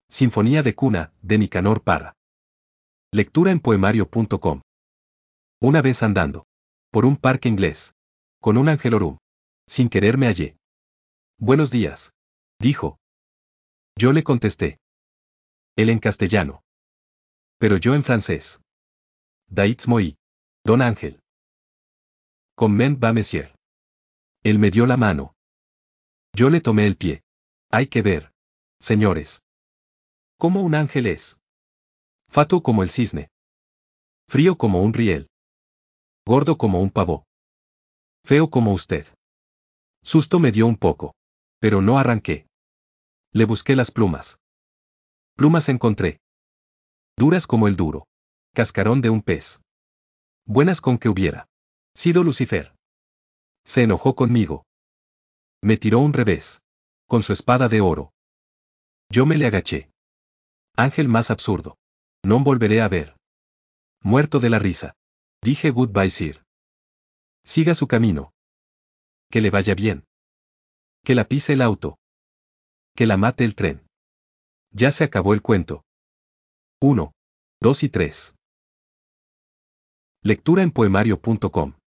Sinfonía de cuna, de Nicanor Parra. Lectura en poemario.com. Una vez andando por un parque inglés, con un angelorum, sin querer me hallé. Buenos días, dijo. Yo le contesté. Él en castellano. Pero yo en francés. Daitz moi. Don Ángel. Comment va monsieur? Él me dio la mano. Yo le tomé el pie. Hay que ver, señores, cómo un ángel es. Fatuo como el cisne. Frío como un riel. Gordo como un pavo. Feo como usted. Susto me dio un poco. Pero no arranqué. Le busqué las plumas. Plumas encontré. Duras como el duro cascarón de un pez. Buenas con que hubiera sido Lucifer. Se enojó conmigo. Me tiró un revés. Con su espada de oro. Yo me le agaché. Ángel más absurdo. No volveré a ver. Muerto de la risa. Dije goodbye sir. Siga su camino. Que le vaya bien. Que la pise el auto. Que la mate el tren. Ya se acabó el cuento. 1, 2 y 3. Lectura en poemario.com.